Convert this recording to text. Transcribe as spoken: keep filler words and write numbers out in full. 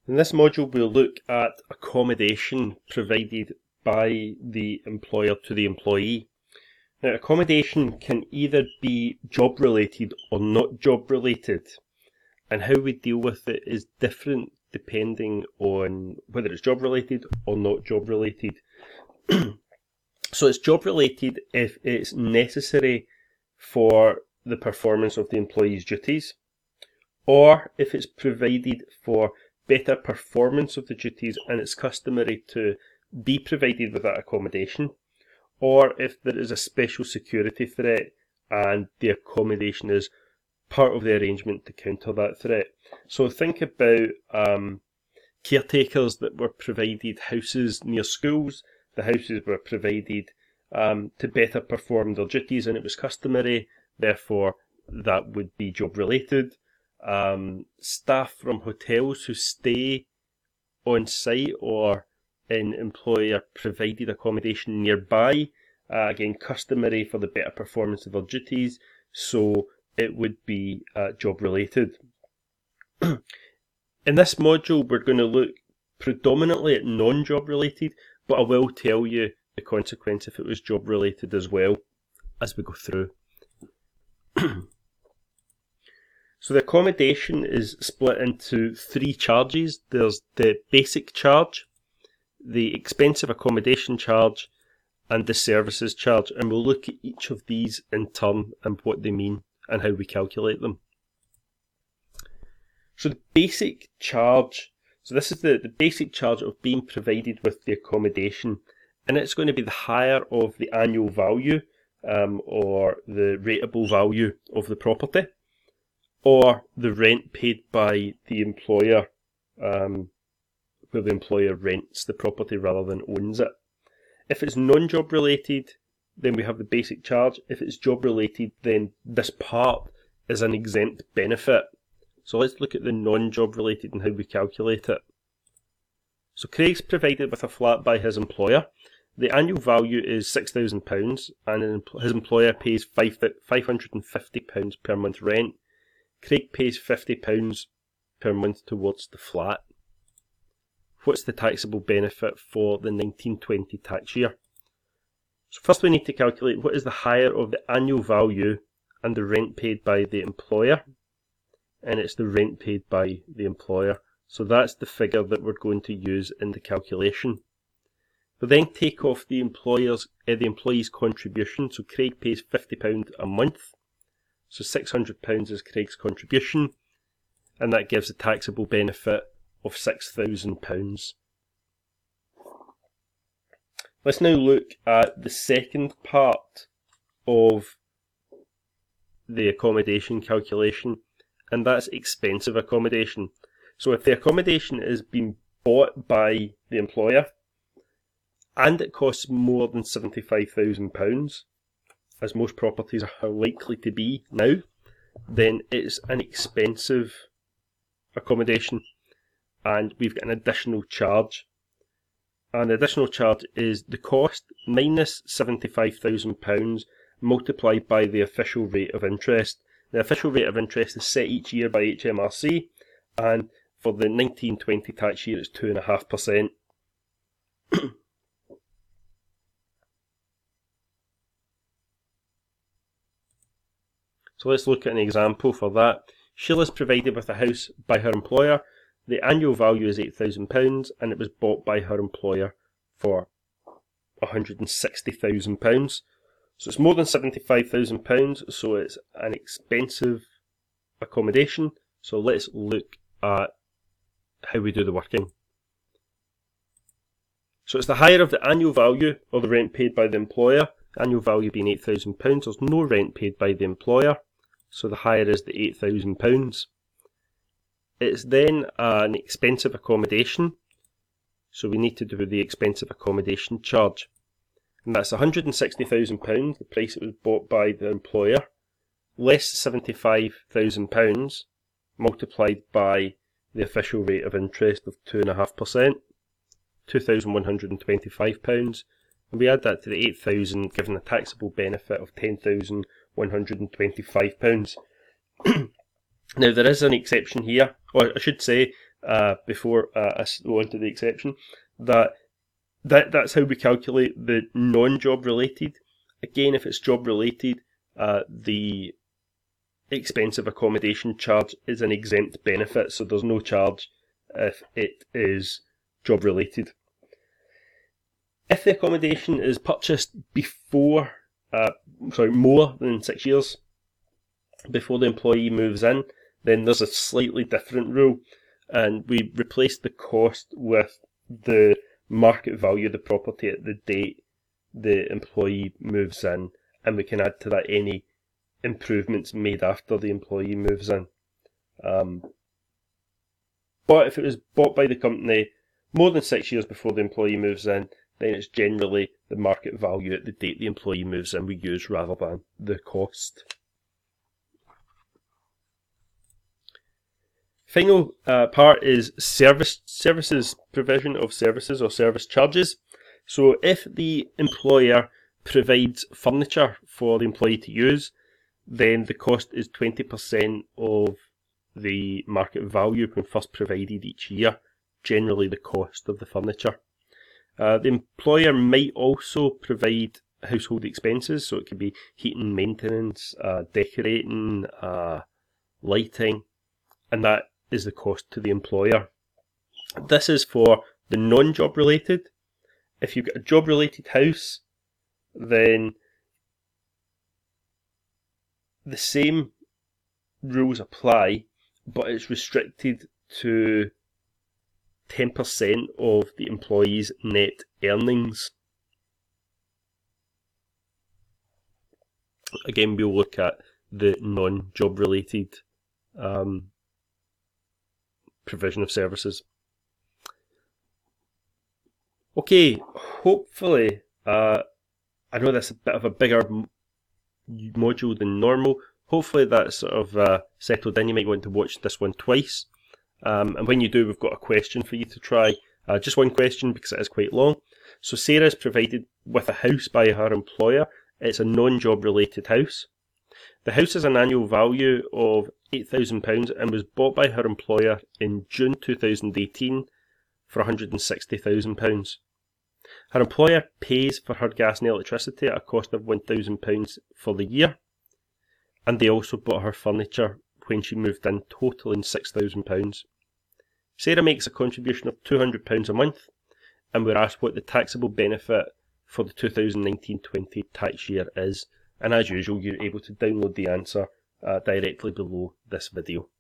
In this module we'll look at accommodation provided by the employer to the employee. Now, accommodation can either be job related or not job related, and how we deal with it is different depending on whether it's job related or not job related. So it's job related if it's necessary for the performance of the employee's duties, or if it's provided for better performance of the duties and it's customary to be provided with that accommodation, or if there is a special security threat and the accommodation is part of the arrangement to counter that threat. So think about um, caretakers that were provided houses near schools. The houses were provided um, to better perform their duties and it was customary, therefore that would be job related. Um, staff from hotels who stay on site or in employer provided accommodation nearby, uh, again customary for the better performance of their duties, so it would be uh, job related. In this module we're going to look predominantly at non-job related, but I will tell you the consequence if it was job related as well as we go through. So the accommodation is split into three charges. There's the basic charge, the expensive accommodation charge, and the services charge, and we'll look at each of these in turn and what they mean and how we calculate them. So the basic charge, so this is the, the basic charge of being provided with the accommodation, and it's going to be the higher of the annual value um, or the rateable value of the property, or the rent paid by the employer, um, where the employer rents the property rather than owns it. If it's non-job related, then we have the basic charge. If it's job related, then this part is an exempt benefit. So let's look at the non-job related and how we calculate it. So Craig's provided with a flat by his employer. The annual value is six thousand pounds and his employer pays five hundred and fifty pounds per month rent. Craig pays fifty pounds per month towards the flat. What's the taxable benefit for the nineteen twenty tax year? So first we need to calculate what is the higher of the annual value and the rent paid by the employer. And it's the rent paid by the employer. So that's the figure that we're going to use in the calculation. We'll then take off the employer's uh, the employee's contribution. So Craig pays fifty pounds a month. So six hundred pounds is Craig's contribution, and that gives a taxable benefit of six thousand pounds. Let's now look at the second part of the accommodation calculation, and that's expensive accommodation. So if the accommodation is being bought by the employer and it costs more than seventy-five thousand pounds, as most properties are likely to be now, then it's an expensive accommodation and we've got an additional charge. And the additional charge is the cost minus seventy-five thousand pounds multiplied by the official rate of interest. The official rate of interest is set each year by H M R C, and for the nineteen twenty tax year it's two point five percent. So let's look at an example for that. Sheila's provided with a house by her employer. The annual value is eight thousand pounds and it was bought by her employer for one hundred and sixty thousand pounds. So it's more than seventy-five thousand pounds, so it's an expensive accommodation. So let's look at how we do the working. So it's the higher of the annual value or the rent paid by the employer. Annual value being eight thousand pounds, there's no rent paid by the employer, so the higher is the eight thousand pounds. It's then an expensive accommodation, so we need to do the expensive accommodation charge. And that's one hundred and sixty thousand pounds, the price it was bought by the employer, less seventy-five thousand pounds, multiplied by the official rate of interest of two point five percent, two thousand one hundred and twenty-five pounds. And we add that to the eight thousand, giving a taxable benefit of ten thousand one hundred and twenty-five pounds. Now there is an exception here, or I should say, uh, before uh, I go on to the exception, that, that that's how we calculate the non-job related. Again, if it's job related, uh, the expensive accommodation charge is an exempt benefit, so there's no charge if it is job related. If the accommodation is purchased before, uh, sorry, more than six years before the employee moves in, then there's a slightly different rule, and we replace the cost with the market value of the property at the date the employee moves in, and we can add to that any improvements made after the employee moves in. Um, but if it was bought by the company more than six years before the employee moves in, then it's generally the market value at the date the employee moves in we use rather than the cost. Final uh, part is service services provision of services or service charges. So if the employer provides furniture for the employee to use, then the cost is twenty percent of the market value when first provided each year, generally the cost of the furniture. Uh, the employer might also provide household expenses, so it could be heating, maintenance, uh, decorating, uh, lighting, and that is the cost to the employer. This is for the non-job related. If you've got a job related house, then the same rules apply, but it's restricted to ten percent of the employee's net earnings. Again, we'll look at the non-job related um, provision of services. Okay, hopefully, uh, I know that's a bit of a bigger m- module than normal. Hopefully that's sort of uh, settled in. You might want to watch this one twice. Um, and when you do, we've got a question for you to try. Uh, just one question because it is quite long. So Sarah is provided with a house by her employer. It's a non-job related house. The house has an annual value of eight thousand pounds and was bought by her employer in June two thousand eighteen for one hundred sixty thousand pounds. Her employer pays for her gas and electricity at a cost of one thousand pounds for the year, and they also bought her furniture when she moved in, totaling six thousand pounds. Sarah makes a contribution of two hundred pounds a month, and we're asked what the taxable benefit for the two thousand nineteen twenty tax year is, and as usual you're able to download the answer uh, directly below this video.